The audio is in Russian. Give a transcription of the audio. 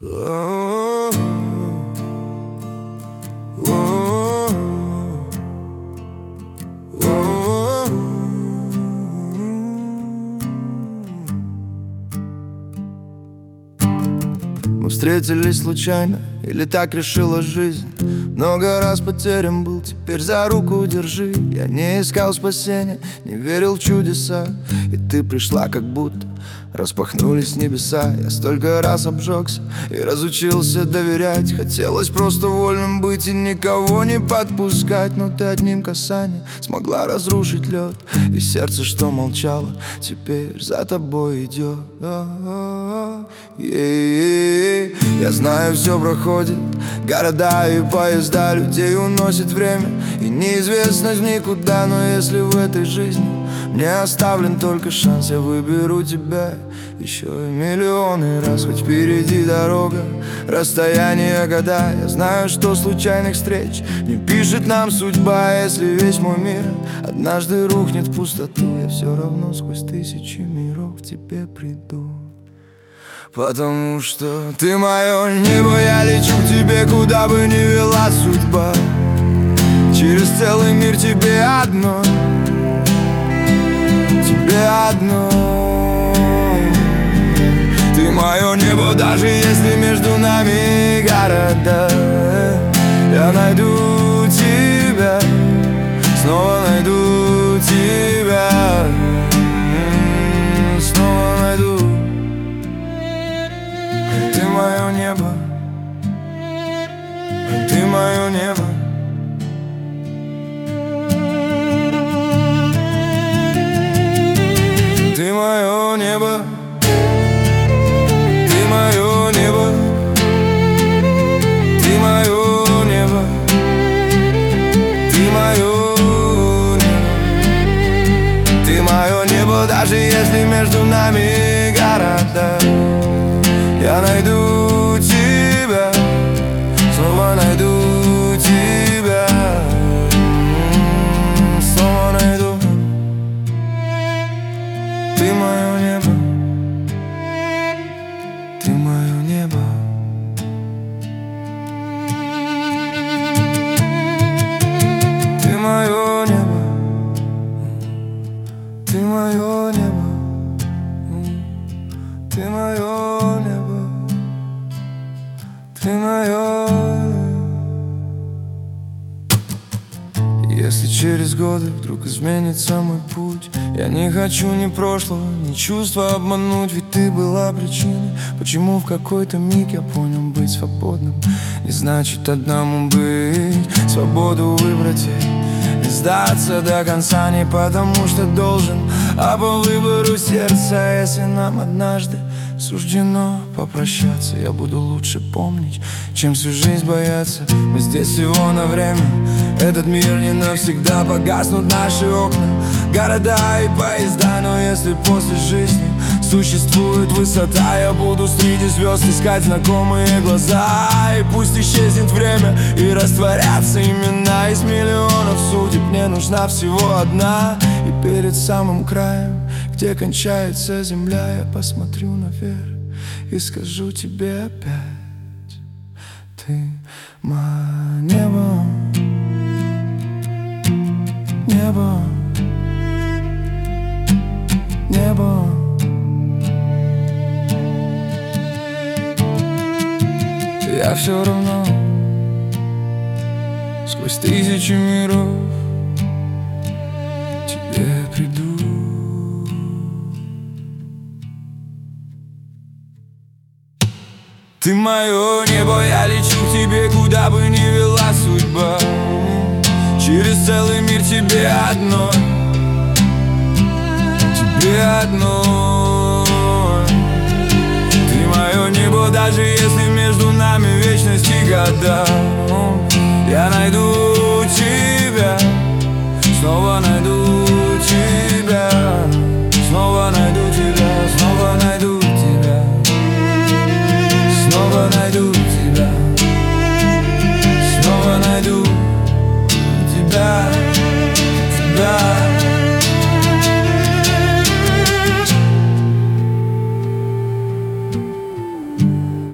Мы встретились случайно, или так решила жизнь. Много раз потерян был, теперь за руку держи. Я не искал спасения, не верил в чудеса, и ты пришла, как будто распахнулись небеса. Я столько раз обжегся и разучился доверять. Хотелось просто вольным быть и никого не подпускать, но ты одним касанием смогла разрушить лед, и сердце, что молчало, теперь за тобой идет. Я знаю, все проходит, города и поезда, людей уносит время и неизвестность в никуда. Но если в этой жизни мне оставлен только шанс, я выберу тебя еще и миллионы раз. Хоть впереди дорога, расстояние, года. Я знаю, что случайных встреч не пишет нам судьба. Если весь мой мир однажды рухнет в пустоту, я все равно сквозь тысячи миров к тебе приду. Потому что ты мое небо, я лечу к тебе, куда бы ни вела судьба. Через целый мир тебе одно, тебе одно. Ты мое небо, даже если между нами города. Я найду тебя, снова найду тебя, снова найду. Ты мое небо, ты мое небо. Ты мое небо, ты мое небо, ты мое небо, ты мое небо. Ты мое небо, даже если между нами города. Я найду тебя, снова найду тебя, снова найду. Ты мое небо, ты мое небо. Ты мое небо, ты мое небо, ты мое небо, ты мое. Если через годы вдруг изменится мой путь, я не хочу ни прошлого, ни чувства обмануть. Ведь ты была причиной, почему в какой-то миг я понял, быть свободным не значит одному быть. Свободу выбрать и не сдаться до конца, не потому что должен, а по выбору сердца. Если нам однажды суждено попрощаться, я буду лучше помнить, чем всю жизнь бояться. Мы здесь всего на время, этот мир не навсегда. Погаснут наши окна, города и поезда. Но если после жизни существует высота, я буду среди звезд искать знакомые глаза. И пусть исчезнет время и растворятся имена. Из миллионов судеб мне нужна всего одна. И перед самым краем, где кончается земля, я посмотрю наверх и скажу тебе опять: ты мое небо, небо, небо. Я все равно сквозь тысячи миров к тебе приду. Ты мое небо, я лечу к тебе, куда бы ни вела судьба. Через целый мир тебе одно, тебе одно. Ты мое небо, даже если между нами вечность и года. Я найду тебя, снова найду.